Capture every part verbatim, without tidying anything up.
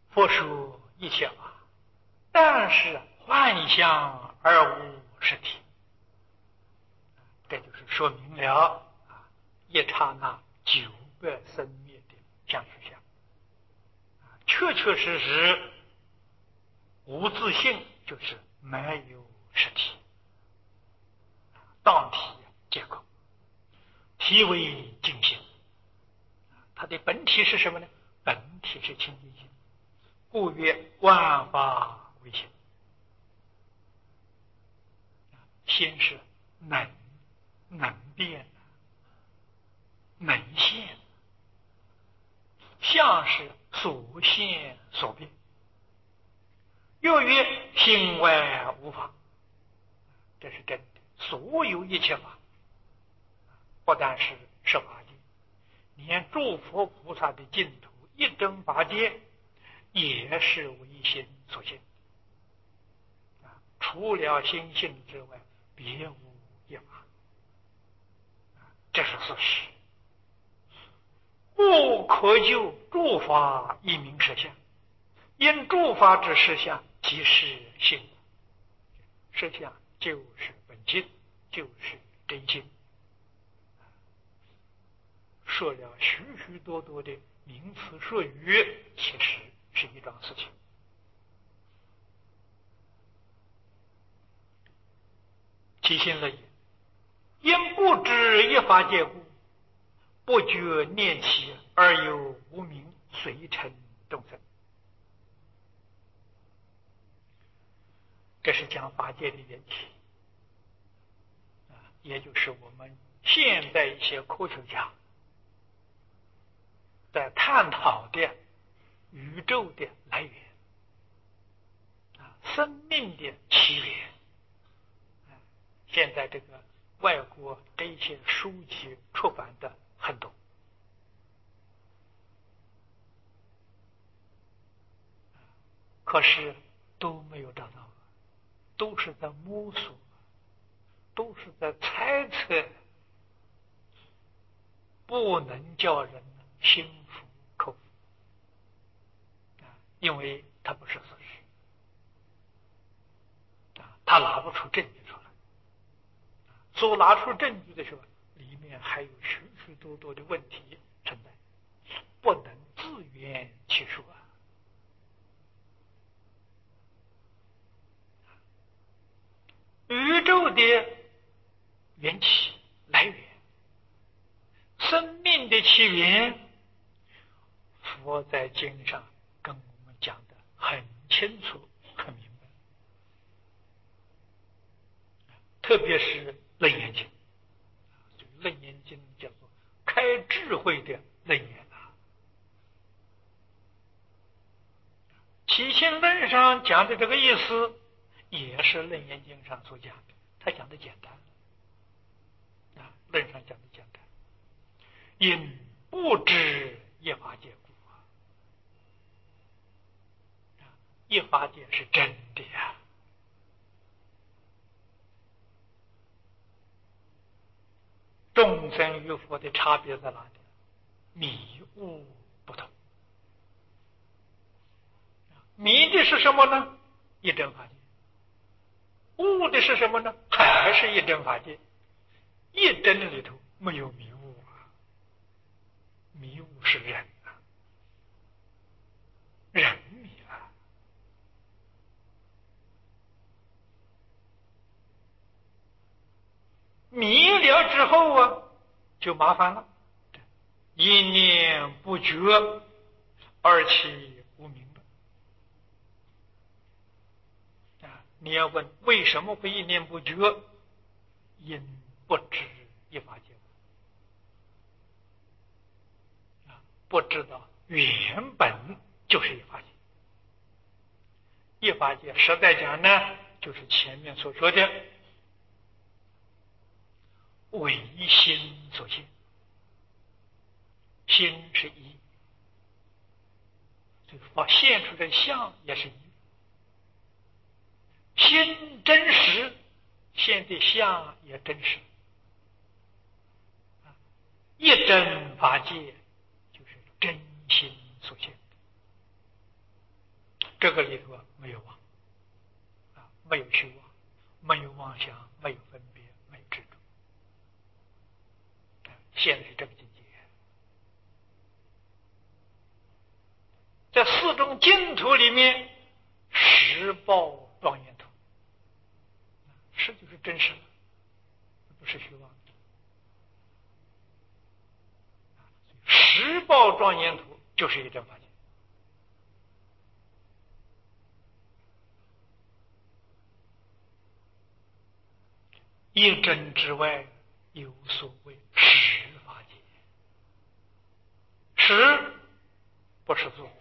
佛说一切法，但是幻象而无实体。这就是说明了啊，一刹那九百生灭的相实相，确确实实无自性，就是没有实体，当体皆空，体为净性。它的本体是什么呢？本体是清净心，故曰万法唯心。心是能能变能现，相是所现所变。又曰心外无法，这是真的。所有一切法，不但是十法界，连诸佛菩萨的净土一真法界，也是唯心所现。除了心性之外，别无一法，这是事实。故可就诸法一名实相，因诸法之实相即是性，实相就是本性，就是真性。说了许许多多的名词术语，其实是一桩事情。其心乐也，因不知一法界故，不觉念起，而有无明随尘众生。这是讲法界的缘起，也就是我们现在一些科学家在探讨的宇宙的来源，生命的起源。现在这个外国这些书籍出版的很多，可是都没有找到，都是在摸索，都是在猜测，不能叫人心服口服，因为它不是事实，他拿不出证据出来。所拿出证据的时候，里面还有许许多多的问题存在，不能自圆其说啊。宇宙的缘起来源，生命的起源，佛在经上跟我们讲的很清楚很明白，特别是楞严经。楞严经叫做开智慧的楞严啊。起心论上讲的这个意思，也是楞严经上所讲的，他讲的简单啊，论上讲的简单。因不知一法界故啊，一法界是真的呀。众生与佛的差别在哪里？迷悟不同。迷的是什么呢？一真法界。悟的是什么呢？还是一真法界。一真里头没有迷悟啊，迷悟是人啊，人迷了。迷了之后啊，就麻烦了，一念不觉，而起无明了。啊，你要问为什么会一念不觉？因不知一法界，啊，不知道原本就是一法界。一法界实在讲呢，就是前面所说的唯心所现。心是一，这个发现出的相也是一。心真实，现的相也真实。一真法界就是真心所现。 这个里头没有妄啊，没有虚妄，没有妄想，没有分别，没有执着，现在是这个境界。在四种净土里面，十报庄严土，实就是真实的，不是虚妄。十报庄严土就是一真法界。一真之外有所谓十法界，十不是作，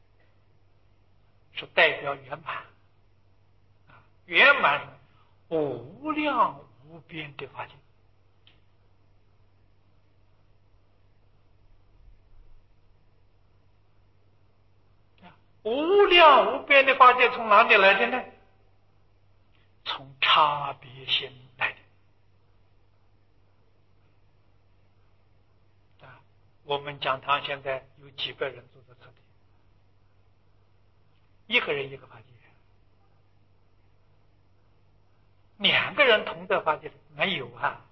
是代表圆满啊，圆满无量无边的法界。无量无边的法界从哪里来的呢？从差别心来的。啊，我们讲堂现在有几个人坐在这里？一个人一个法界，两个人同在法界没有啊？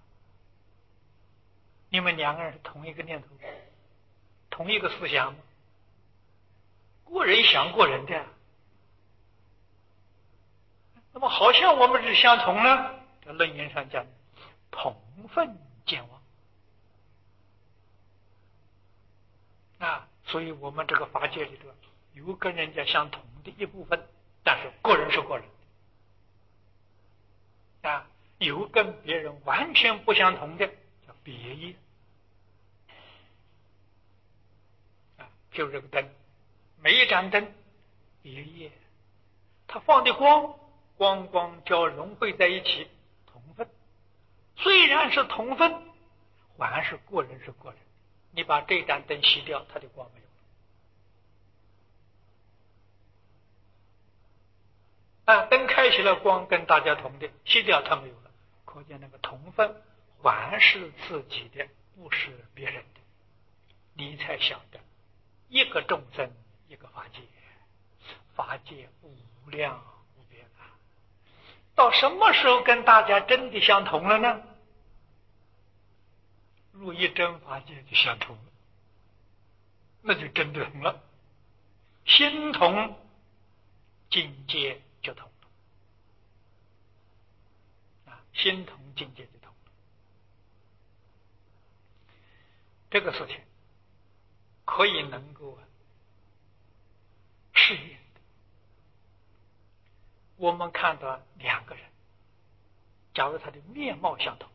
你们两个人是同一个念头，同一个思想吗？过人想过人的，那么好像我们是相同呢？在论言上讲，同分见望啊，所以我们这个法界里头有跟人家相同的一部分，但是个人是个人啊，有跟别人完全不相同的叫别业啊，就是这个灯，每一盏灯别业，它放的光光光交融汇在一起，同分。虽然是同分，还是个人是个人。你把这盏灯熄掉，它的光没有了。啊，灯开起了，光跟大家同的，熄掉它没有了。可见那个同分还是自己的，不是别人的。你才晓得，一个众生，一个法界，法界无量无边啊！到什么时候跟大家真的相同了呢？入一真法界就相同了，那就真的同了。心同，境界就同了啊！心同境界就同了。这个事情可以能够试验的。我们看到两个人，假如他的面貌相同，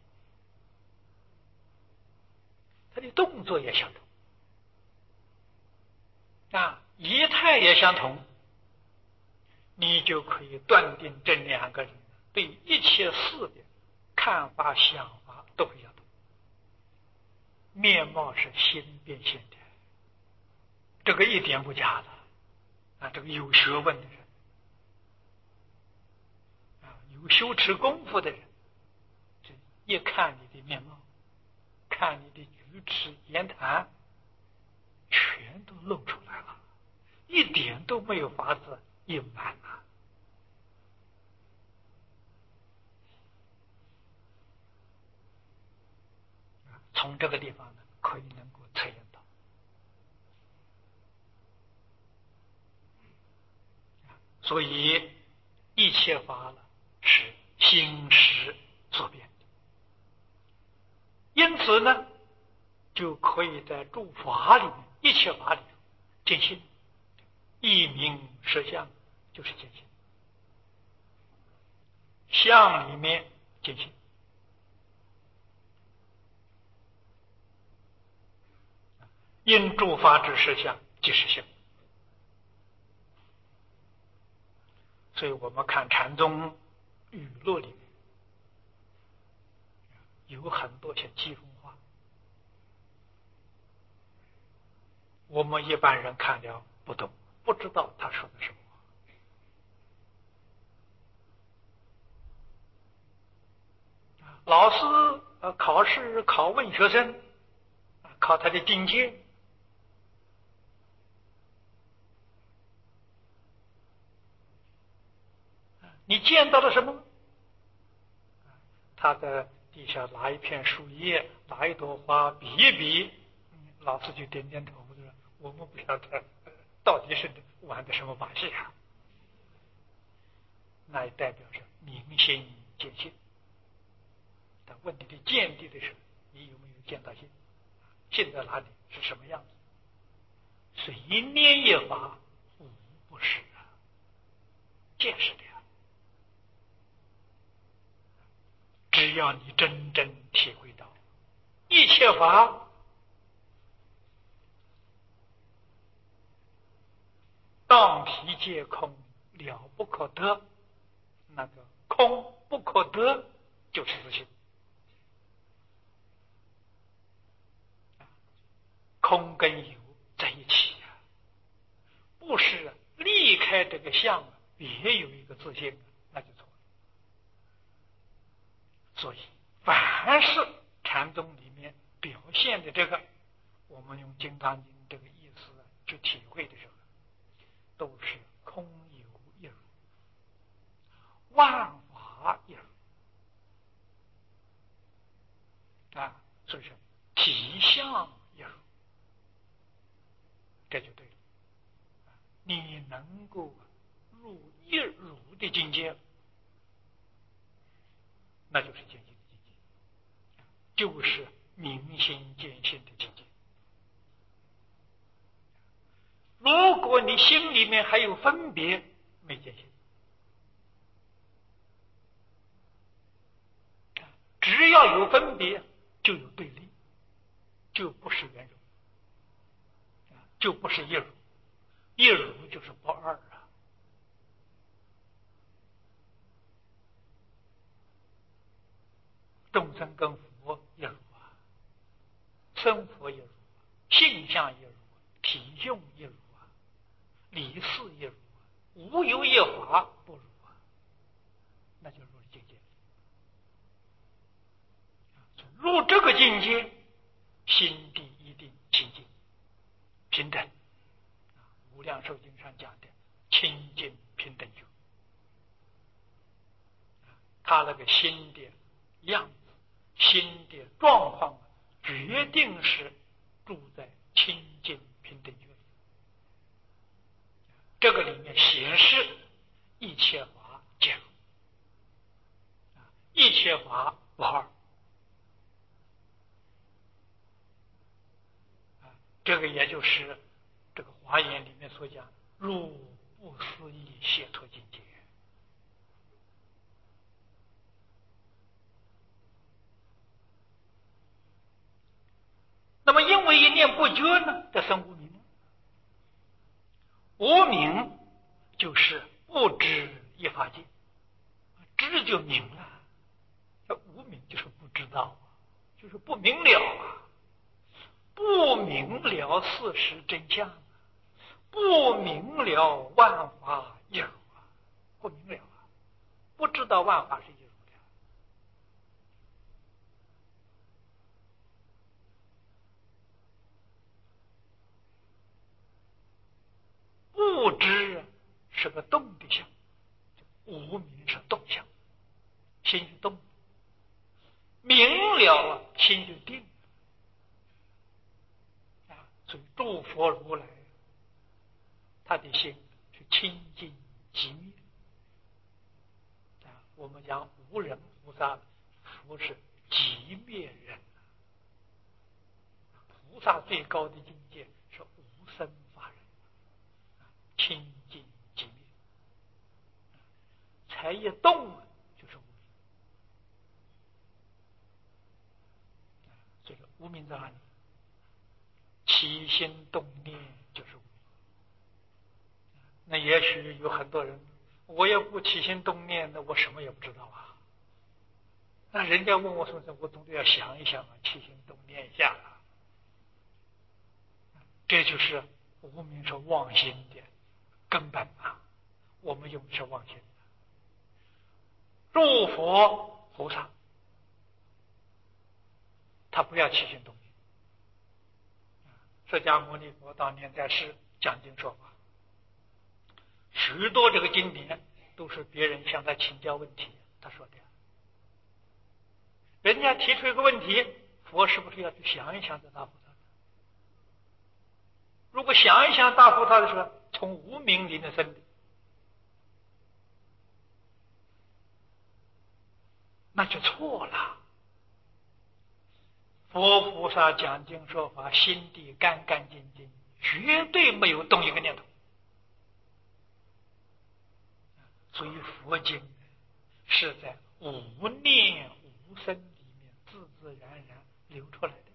他的动作也相同，啊，仪态也相同，你就可以断定这两个人对一切事的看法想法都不相同。面貌是心变现的，这个一点不假的啊！这个有学问的人啊，有修持功夫的人，这一看你的面貌，看你的举止言谈，全都露出来了，一点都没有法子隐瞒啊！从这个地方呢，可以能够测验到。所以一切法了是心识所变的，因此呢，就可以在诸法里面，一切法里见性，一名实相就是见性，相里面见性。因诸法之实相即是性。所以我们看禅宗语录里面有很多些讥讽话，我们一般人看了不懂，不知道他说的什么。老师呃考试考问学生，考他的境界， 你见到了什么？他在地下拿一片树叶，拿一朵花比一比，老师就点点头的，我们不晓得到底是玩的什么把戏啊？那也代表着明心见性。但问你的见地的时候，你有没有见到性？性在哪里？是什么样子？随念一法，无不是啊，见识的呀。只要你真正体会到一切法当体皆空，了不可得，那个空不可得就是自性。空跟有在一起啊，不是离开这个相别有一个自性，那就错了。所以凡是禅宗里面表现的这个，我们用《金刚经》这个意思去体会的时候，都是空有一如，万法一如啊，所以说体相一如，这就对了。你能够入一如的境界，那就是见性的境界，就是明心见性的境界。如果你心里面还有分别，没见性。只要有分别，就有对立，就不是圆融，就不是一如。一如就是不二啊。众生跟佛一如啊，生佛一如，性相一如，体用一如啊，理事一如啊，无有一法不如啊，那就入了境界。入这个境界，心地一定清净平等。无量寿经上讲的清净平等觉，他那个心的样子、心的状况，决定是住在清净平等觉里。这个里面显示一切法皆如，一切法不二。这个也就是这个华严里面所讲入不思议解脱境界。那么因为一念不觉呢，这生无明。无明就是不知一法界，知就明了，这无明就是不知道，就是不明了啊，不明了事实真相，不明了万法一如啊，不明了啊，不知道万法是一如的。不知是个动的相，无明是动相，心就动，明了心就定啊。所以诸佛如来他的心是清净寂灭啊。我们讲无人菩萨，佛是寂灭人，菩萨最高的境界是无生法忍，清净寂灭，才一动就是无明。这个无明在哪里？起心动念就是无明。那也许有很多人，我要不起心动念，那我什么也不知道啊。那人家问我说，我总得要想一想啊，起心动念一下啊。这就是无明是妄心的根本啊。我们用的是妄心。诸佛菩萨，他不要起心动念。释迦牟尼佛当年在世讲经说法，许多这个经典都是别人向他请教问题，他说的。人家提出一个问题，佛是不是要去想一想再答复他？如果想一想答复他的时候，从无明里面生的，那就错了。佛菩萨讲经说法，心地干干净净，绝对没有动一个念头。所以佛经是在无念无生里面自自然然流出来的。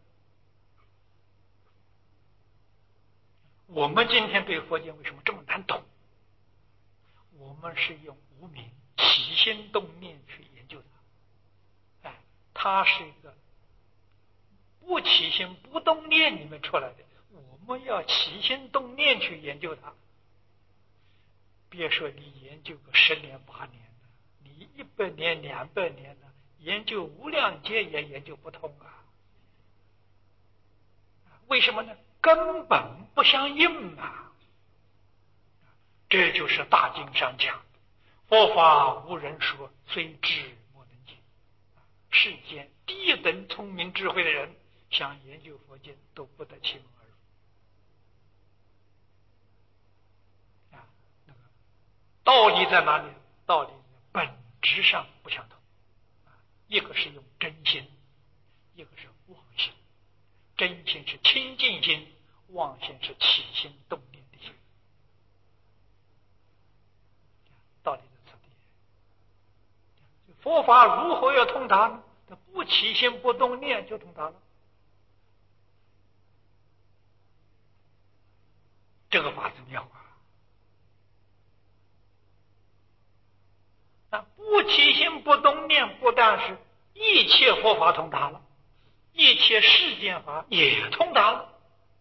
我们今天对佛经为什么这么难懂？我们是用无明起心动念去研究它，哎，它是一个不起心不动念里面出来的，我们要起心动念去研究它。别说你研究个十年八年了，你一百年两百年了，研究无量劫也研究不通啊！为什么呢？根本不相应啊！这就是大经上讲，佛法无人说，虽知莫能解。世间第一等聪明智慧的人，想研究佛经都不得其门而入。道理在哪里？道理本质上不相同，一个是用真心，一个是妄心。真心是清净心，妄心是起心动念的心。道理在此地。佛法如何要通达呢？不起心不动念就通达了。这个法子妙啊！啊，不起心不动念，不但是一切佛法通达了，一切世间法也通达了。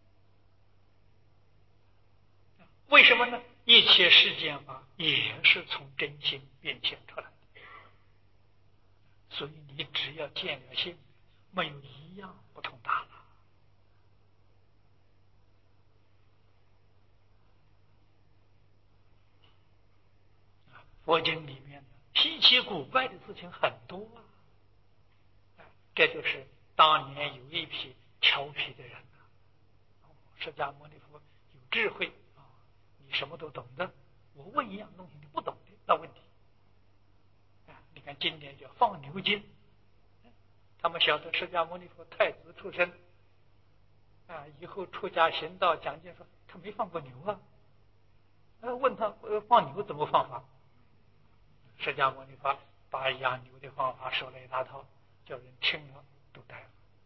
为什么呢？一切世间法也是从真心变现出来的，所以你只要见了性，没有一样不通达了。佛经里面稀奇古怪的事情很多啊，这就是当年有一批调皮的人啊，释迦牟尼佛有智慧啊，你什么都懂得，我问一样东西你不懂的那问题啊。你看今年叫放牛经，他们晓得释迦牟尼佛太子出身啊，以后出家行道讲经说他没放过牛啊，呃，问他放牛怎么放法？释迦牟尼佛把养牛的方法说了一大套，叫人听了都呆了，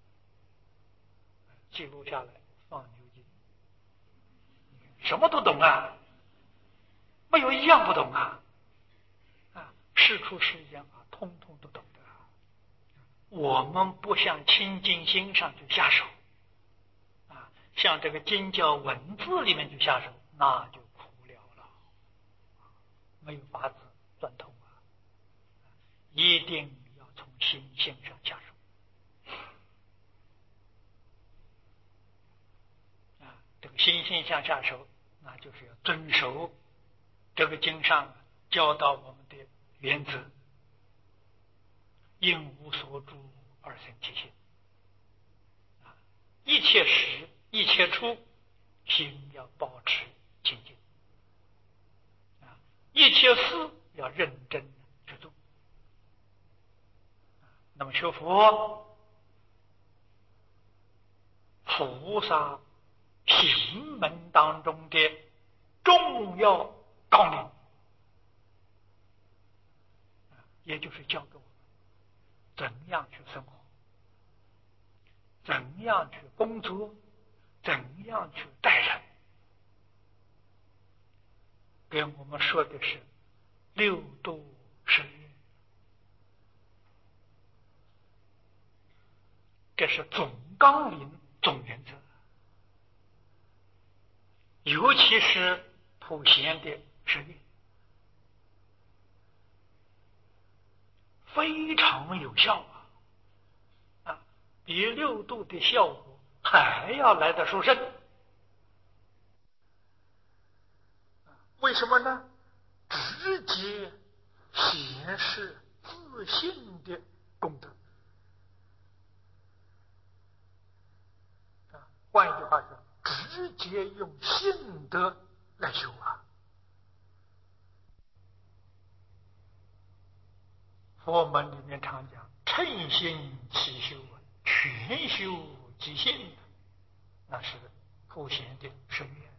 记录下来放牛经，什么都懂啊，没有一样不懂啊！啊，事出世间法，通通都懂的。我们不向清净心上去下手，啊，向这个经教文字里面去下手，那就苦了了，没有法子转通。一定要从心性上下手啊！这个心性上下手，那就是要遵守这个经上教导我们的原则：应无所住而生其心啊！一切时一切处，心要保持清净啊！一切事要认真去做。那么学佛，菩萨行门当中的重要纲领，也就是教给我们怎样去生活，怎样去工作，怎样去待人，给我们说的是六度十愿，这是总纲领、总原则。尤其是普贤的十愿，非常有效啊！啊，比六度的效果还要来得殊胜。为什么呢？直接显示自信的功德。啊，换一句话说，直接用信德来修啊。佛门里面常讲称心起修啊，全修即信，那是普贤的深愿，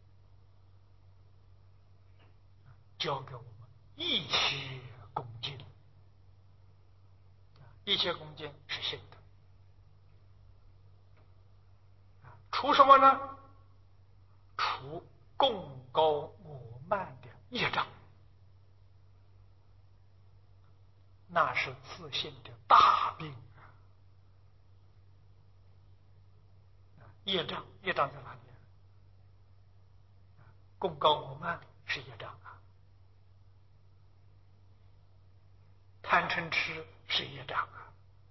教给我们一切恭敬。一切恭敬是信德，除什么呢？除贡高我慢的业障，那是自信的大病。业障，业障在哪里？贡高我慢是业障啊，贪嗔痴是业障啊，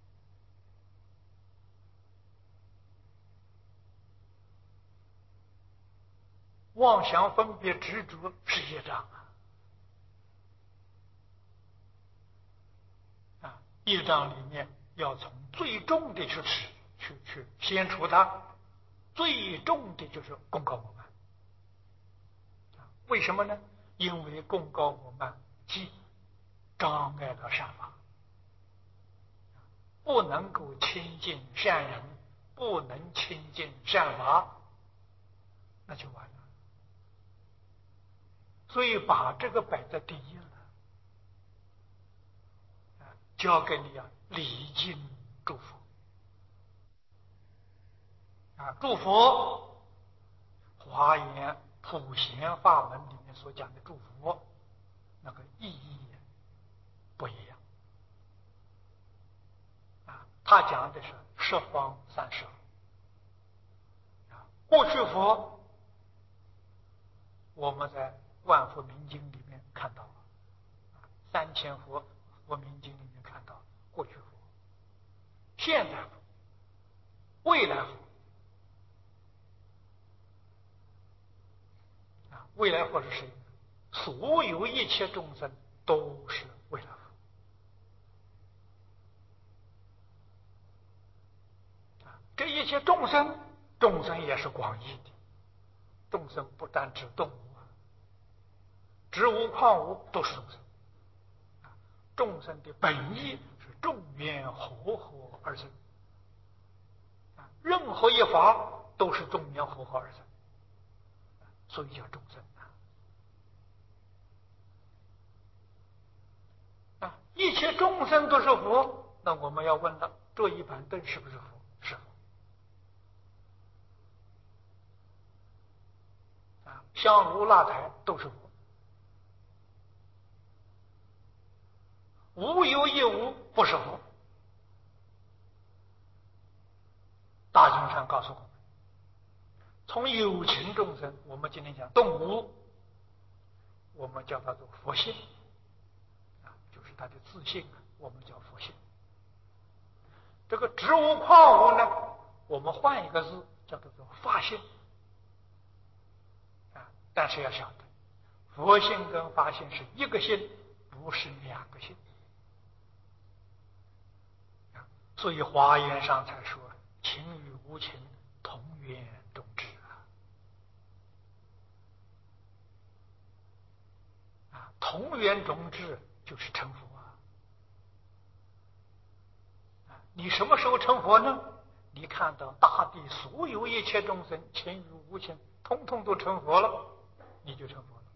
妄想分别执着是业障啊。啊，业障里面要从最重的去去去去先除它，最重的就是贡高我慢。为什么呢？因为贡高我慢既障碍了善法，不能够亲近善人，不能亲近善法，那就完了。所以把这个摆在第一了，交给你啊，礼敬祝福啊，祝福华严普贤法门里面所讲的祝福，那个意义不一样啊。他讲的是十方三世啊，过去佛我们在万佛明经里面看到，三千佛佛明经里面看到过去佛、现在佛、未来佛啊。未来佛是谁？所有一切众生都是未来佛啊。这一切众生，众生也是广义的，众生不单指动物，植物矿物都是众生。众生的本意是众缘和合而生，任何一法都是众缘和合而生，所以叫众生啊。一切众生都是佛，那我们要问了，这一板凳是不是佛？是佛啊。香炉蜡台都是佛，无有一无不是佛。大经上告诉我们，从有情众生，我们今天讲动物，我们叫它做佛性啊，就是它的自性啊，我们叫佛性。这个植物矿物呢，我们换一个字，叫做法性啊。但是要晓得，佛性跟法性是一个性，不是两个性啊。所以华严上才说，情与无情同源种智啊。同源种智就是成佛啊。你什么时候成佛呢？你看到大地所有一切众生情与无情通通都成佛了，你就成佛了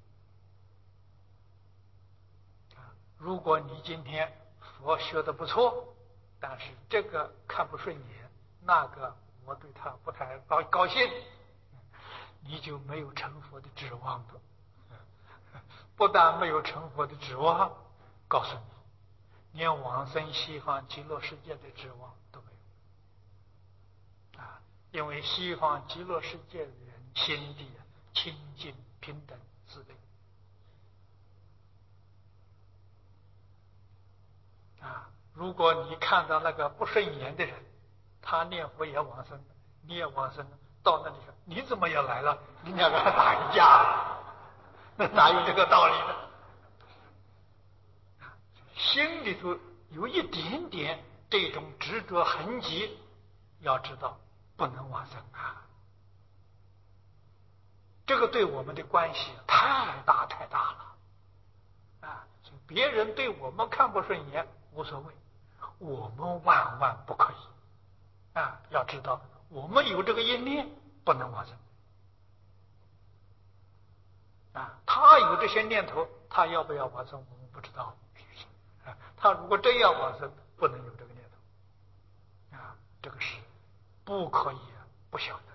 啊。如果你今天佛学的不错，但是这个看不顺眼，那个我对他不太高高兴，你就没有成佛的指望的。不但没有成佛的指望，告诉你，连往生西方极乐世界的指望都没有啊！因为西方极乐世界的人心地清净平等慈悲啊。如果你看到那个不顺眼的人，他念佛也往生，你也往生，到那里说你怎么也来了？你两个还打一架，那哪有这个道理呢？ 心里头有一点点这种执着痕迹，要知道不能往生啊。这个对我们的关系太大太大了啊！别人对我们看不顺眼无所谓，我们万万不可以啊！要知道我们有这个因念，不能往生啊。他有这些念头，他要不要往生我们不知道啊。他如果真要往生，不能有这个念头啊，这个是不可以不晓得。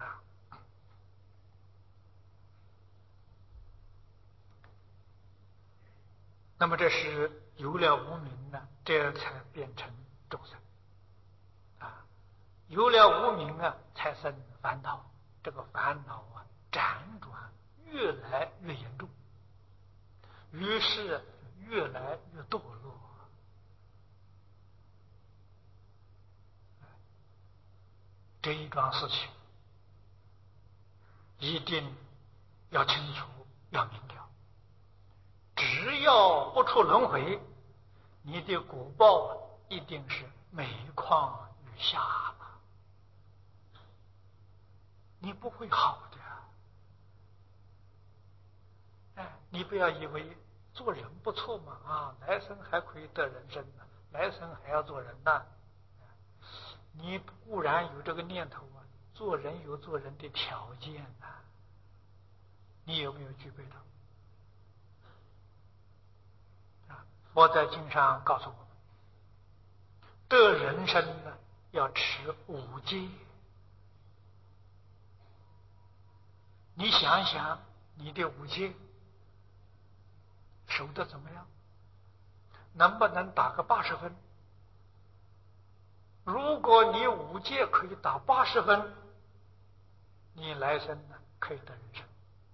那么这是有了无明呢，这才变成众生啊。有了无明啊，才生烦恼。这个烦恼啊，辗转越来越严重，于是越来越堕落。这一桩事情一定要清楚，要明了。只要不出轮回，你的果报一定是每况愈下了，你不会好的。哎，你不要以为做人不错嘛，啊，来生还可以得人生呢，来生还要做人呢。你固然有这个念头啊，做人有做人的条件呐，你有没有具备到？佛在经上告诉我们，得人生呢，要持五戒。你想想，你的五戒守得怎么样？能不能打个八十分？如果你五戒可以打八十分，你来生呢可以得人生。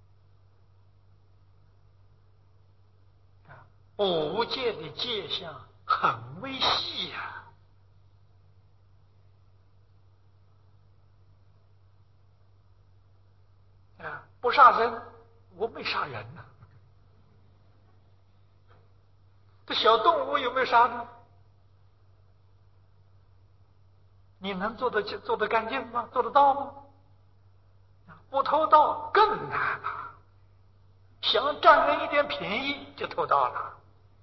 啊，五戒的戒相很微细呀、啊，啊，不杀人，我没杀人呢、啊。这小动物有没有杀呢？你能做得做得干净吗？做得到吗？不偷盗更难了，想占人一点便宜就偷盗了。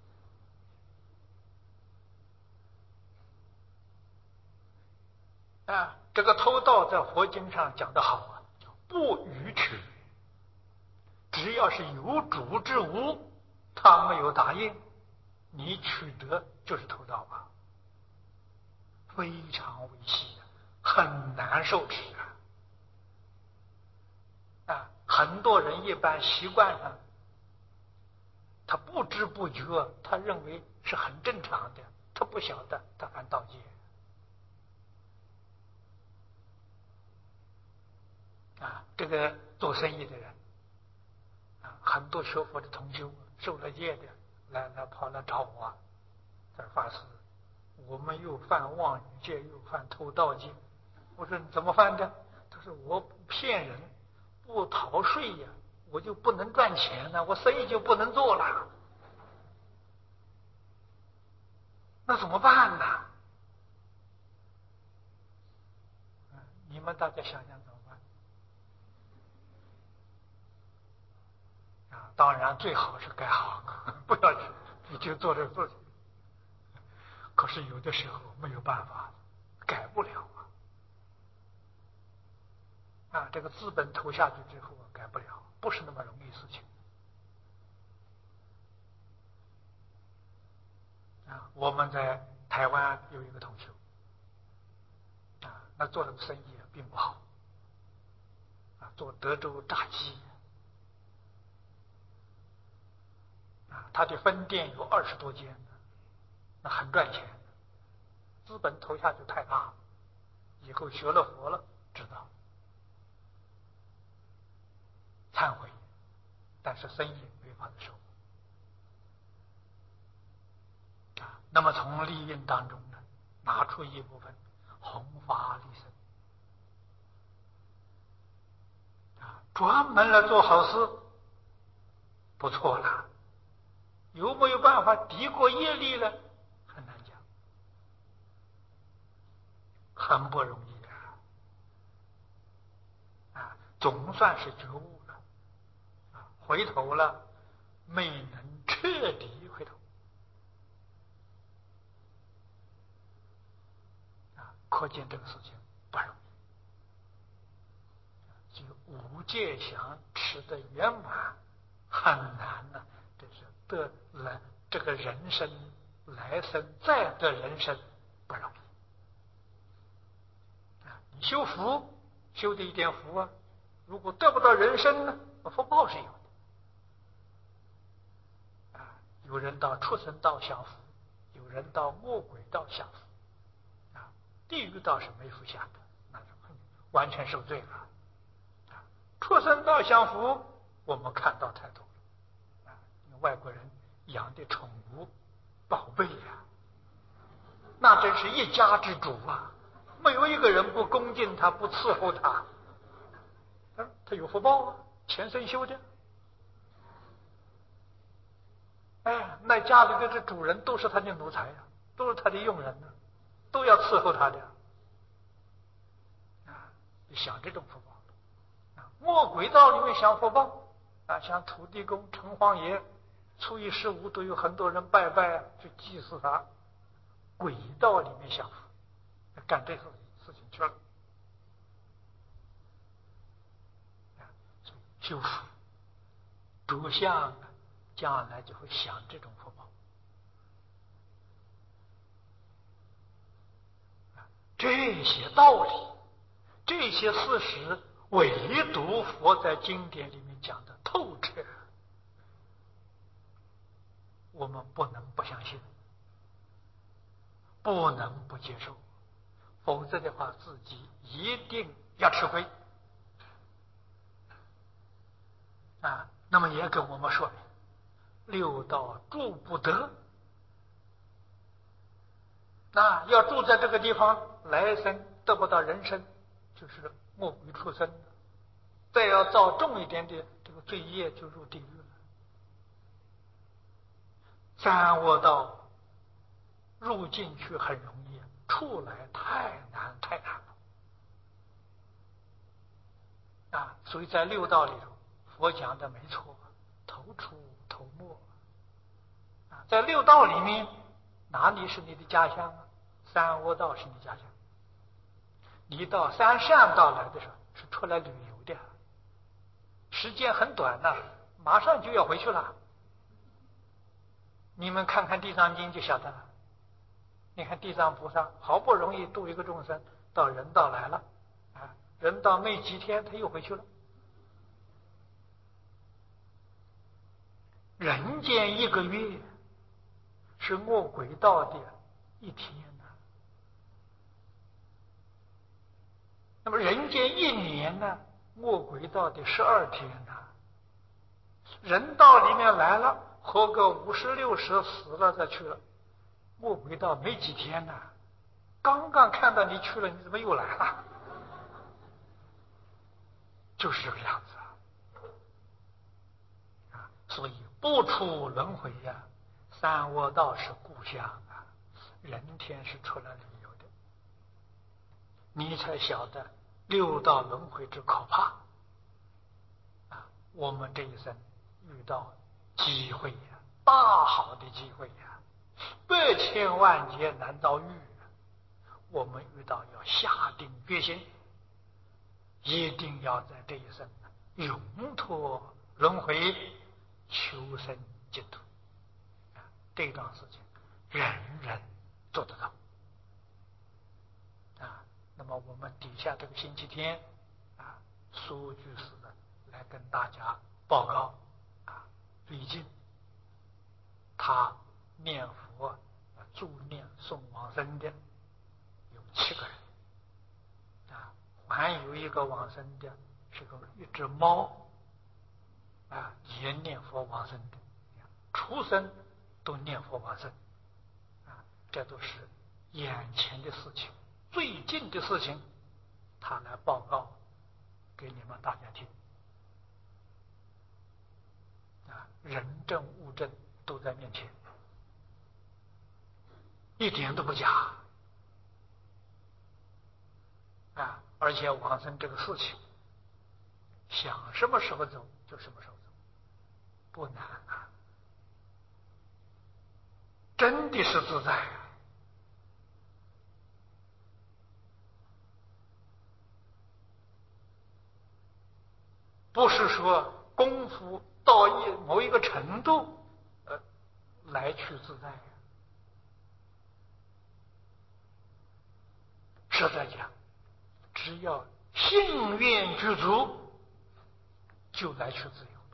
啊，这个偷盗在佛经上讲得好啊，叫不逾取。只要是有主之物，他没有答应，你取得就是偷盗啊，非常微细，很难受持啊。啊，很多人一般习惯上，他不知不觉，他认为是很正常的，他不晓得他犯盗戒。啊，这个做生意的人，啊，很多学佛的同修受了戒的，来来跑来找我，在发誓，我们又犯妄语戒，又犯偷盗戒。我说你怎么犯的？他说我不骗人，不逃税呀，我就不能赚钱呢，我生意就不能做了。那怎么办呢？你们大家想想怎么办？啊，当然最好是改行，不要去你就做这个事情。可是有的时候没有办法，改不了啊！啊，这个资本投下去之后改不了，不是那么容易事情。啊，我们在台湾有一个同学，啊，那做这个生意并不好，啊，做德州炸鸡，啊，他的分店有二十多间，那很赚钱，资本投下去太大了，以后学了佛了，知道忏悔，但是生意没法子收。啊，那么从利润当中呢，拿出一部分弘法利生，啊，专门来做好事，不错了。 有没有办法抵过业力呢？很难讲，很不容易的啊！总算是觉悟了啊，回头了，没能彻底回头啊，可见这个事情不容易。就无戒想持得圆满很难呢、啊，这是得来这个人生来生再得人生不容易啊！你修福修的一点福啊，如果得不到人生呢，福报是有的啊。有人到畜生道享福，有人到恶鬼道享福啊，地狱道是没福享的，那是完全受罪了啊。畜生道享福，我们看到太多了啊，外国人养的宠物宝贝呀，那真是一家之主啊，没有一个人不恭敬他，不伺候他，他有福报啊，前生修的。哎，那家里的这主人都是他的奴才呀、啊，都是他的佣人呢、啊，都要伺候他的啊。你想这种福报啊，魔鬼道里面享福报啊，像土地公、城隍爷，初一十五都有很多人拜拜去祭祀他。鬼道里面享福，干这事事情去了啊，所以修福着相，将来就会享这种福报啊。这些道理，这些事实，唯独佛在经典里面讲的透彻，我们不能不相信，不能不接受，否则的话，自己一定要吃亏啊。那么也跟我们说，六道住不得，那要住在这个地方，来生得不到人生，就是魔鬼畜生，再要造重一点的这个罪业，就入地狱了。三恶道入进去很容易，出来太难太难了啊！所以在六道里头，佛讲的没错，头出头没啊。在六道里面，哪里是你的家乡啊？三恶道是你家乡。你到三善道来的时候，是出来旅游的，时间很短呐、啊，马上就要回去了。你们看看《地藏经》就晓得了。你看地藏菩萨好不容易度一个众生到人道来了啊，人道没几天他又回去了。人间一个月是魔鬼道的一天呢、啊，那么人间一年呢，魔鬼道的十二天呢、啊，人道里面来了，活个五十六十死了再去了。魔鬼道没几天呢、啊，刚刚看到你去了，你怎么又来了？就是这个样子啊！啊，所以不出轮回呀、啊，三恶道是故乡啊，人天是出来旅游的，你才晓得六道轮回之可怕啊！我们这一生遇到机会呀、啊，大好的机会呀、啊，百千万劫难遭遇。我们遇到要下定决心，一定要在这一生永脱轮回，求生净土啊！这桩事情人人做得到啊！那么我们底下这个星期天啊，苏居士呢来跟大家报告啊，最近他念佛助念送往生的有七个人啊，还有一个往生的是个一只猫啊，也念佛往生的，畜生都念佛往生啊，这都是眼前的事情，最近的事情，他来报告给你们大家听啊，人证物证都在在面前，一点都不假啊！而且往生这个事情，想什么时候走就什么时候走，不难啊，真的是自在啊！不是说功夫到一某一个程度，呃，来去自在呀。实在讲，只要信愿具足，就来去自由。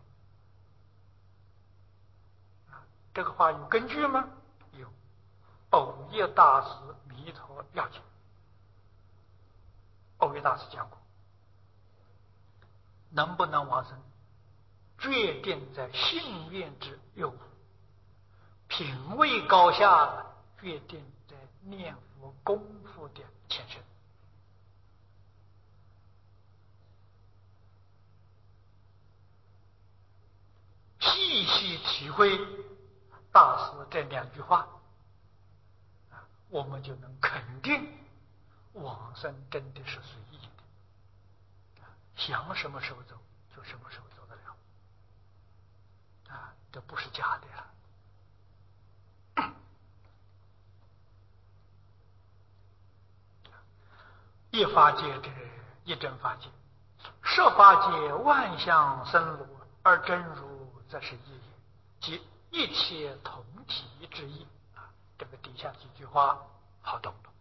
这个话有根据吗？有，藕益大师《弥陀要解》，藕益大师讲过，能不能往生，决定在信愿之有，品位高下，决定在念佛功夫的前身。细细体会大师这两句话，我们就能肯定往生真的是随意的，想什么时候走就什么时候走得了啊，这不是假的了。一法界者，一真法界，设法界万象生如，而真如则是一也，即一切同体之意啊。这个底下几句话好懂懂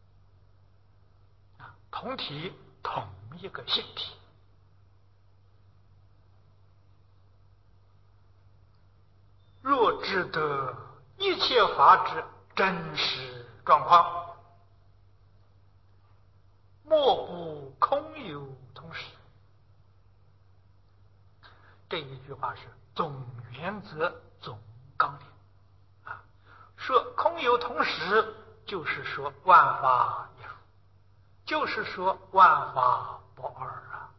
啊，同体同一个性体。若知得一切法之真实状况，莫不空有同时。这一句话是总原则、总纲领啊。说空有同时，就是说万法一如，就是说万法不二啊。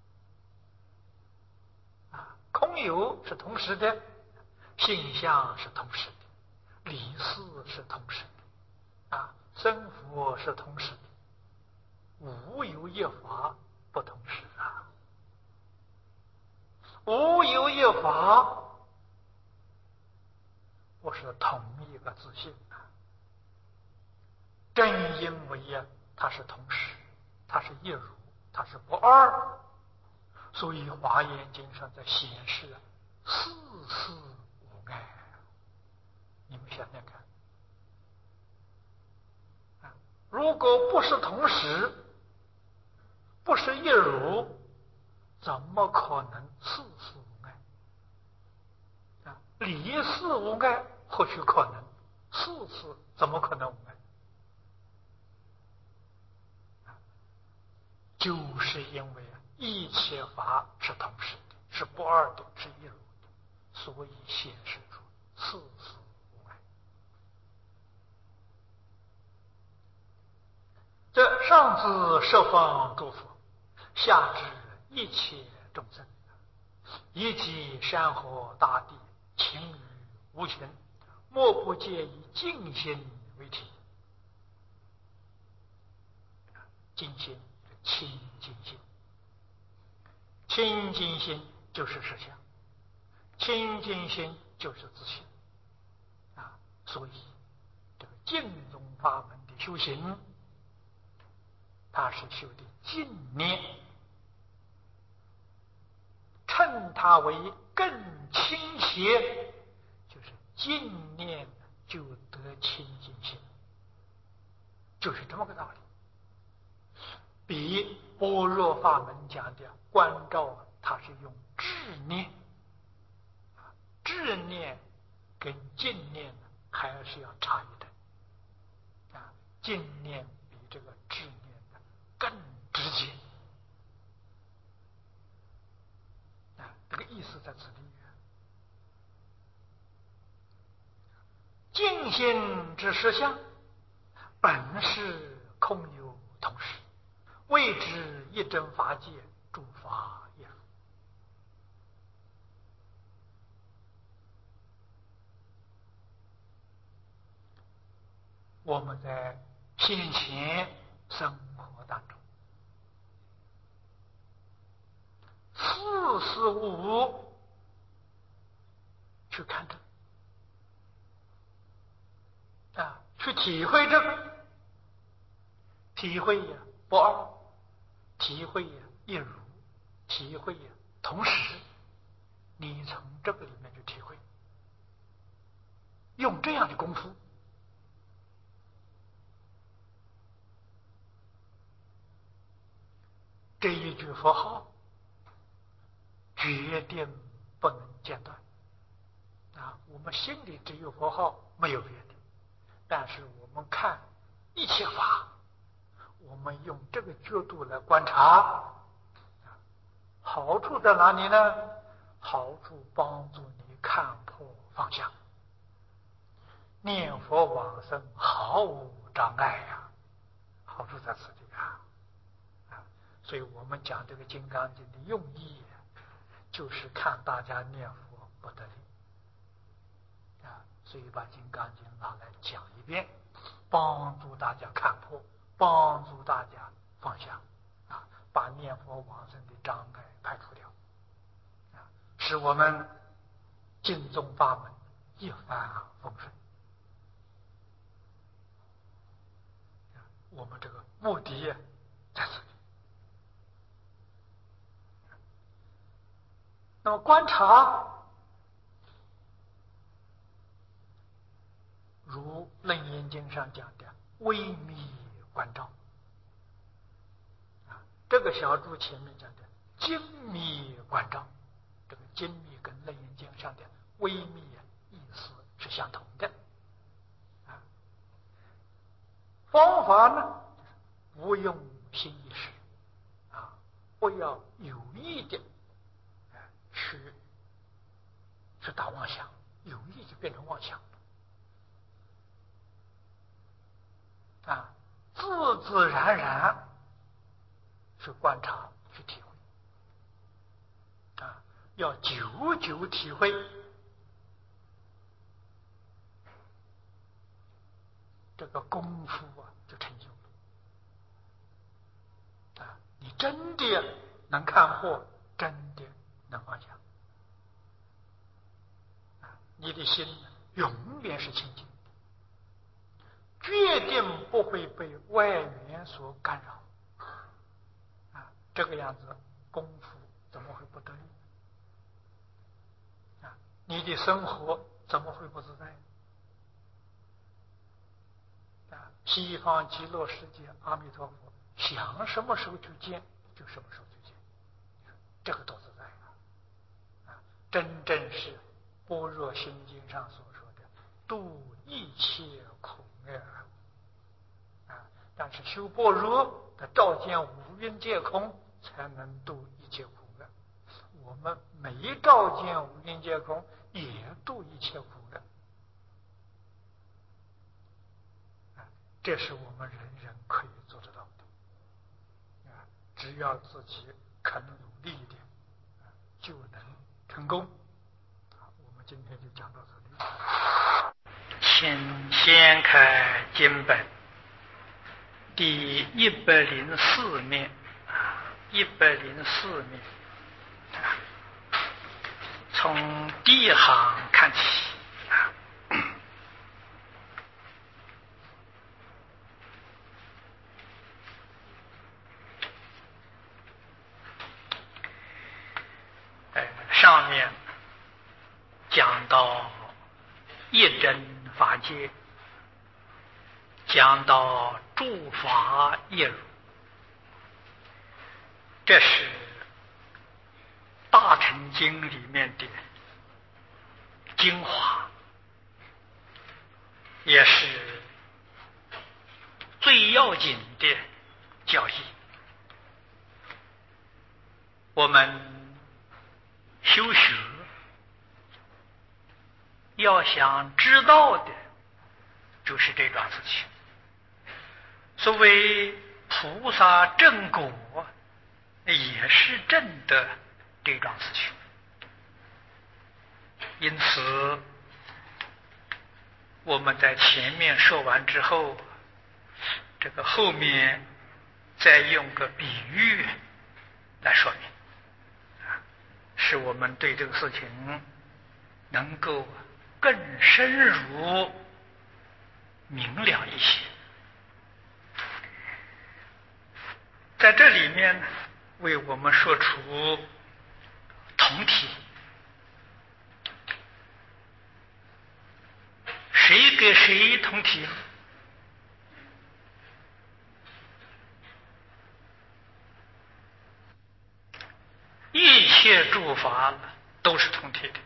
啊，空有是同时的，性相是同时的，理事是同时的，啊，生佛是同时的，无有一法不同时啊。无有一法不是同一个自性啊。正因为呀，它是同时，它是一如，它是不二，所以《华严经》上在显示啊，事事无碍。你们想想看啊，如果不是同时，不是一如，怎么可能事事无碍啊？理事无碍或许可能，事事怎么可能无碍？就是因为一切法是同时的，是不二的，是一如的，所以显示出事事无碍。这上至十方诸佛，下至一切众生，以及山河大地，情与无情，莫不皆以净心为体。净心，清净心，清净心就是实相，清净心就是自性啊。所以这个净宗法门的修行，它是修的净念，称它为更清邪，就是净念就得清净心，就是这么个道理。比般若法门讲的观照，它是用智念，智念跟净念还是要差一等啊。净念比这个智念更直接啊，这个意思在此里。净心之实相，本是空有同时，谓之一真法界，诸法也如。 我们在现前生活当中，四事物去看这个啊，去体会这个，体会呀不二，体会呀一如，体会呀同时，你从这个里面去体会，用这样的功夫，这一句佛号决定不能间断啊！我们心里只有佛号，没有别的。但是我们看一切法，我们用这个角度来观察，好处在哪里呢？好处帮助你看破放下，念佛往生毫无障碍呀、啊！好处在此地啊！啊，所以我们讲这个《金刚经》的用意，就是看大家念佛不得力啊，所以把《金刚经》拿来讲一遍，帮助大家看破，帮助大家放下啊，把念佛往生的障碍排除掉啊，使我们净宗法门一帆风顺。我们这个目的在这里。那么观察，如《楞严经》上讲的微密观照啊，这个小注前面讲的精密观照，这个精密跟《楞严经》上的微密意思是相同的啊。方法呢，不用心意识啊，不要有意的去去打妄想，有意就变成妄想啊，自自然然去观察去体会啊，要久久体会，这个功夫啊就成就了啊，你真的能看破，真的能放下啊，你的心永远是清净，决定不会被外缘所干扰啊，这个样子功夫怎么会不得力啊？你的生活怎么会不自在啊？西方极乐世界阿弥陀佛想什么时候去见就什么时候去见，这个多自在啊！啊，真正是般若心经上所说的度一切苦厄啊！但是修般若的照见五蕴皆空，才能度一切苦厄。我们没照见五蕴皆空，也度一切苦厄啊！这是我们人人可以做得到的啊！只要自己肯努力一点，啊，就能成功。啊，我们今天就讲到这里。请掀开经本第一百零四面，一百零四面，从第一行看起。上面讲到一真法界，讲到诸法一如，这是大乘经里面的精华，也是最要紧的教义。我们修学要想知道的就是这桩事情。所谓菩萨正果，也是正的这桩事情。因此我们在前面说完之后，这个后面再用个比喻来说明，使我们对这个事情能够更深入明了一些。在这里面为我们说出同体，谁给谁同体？一切诸法都是同体的。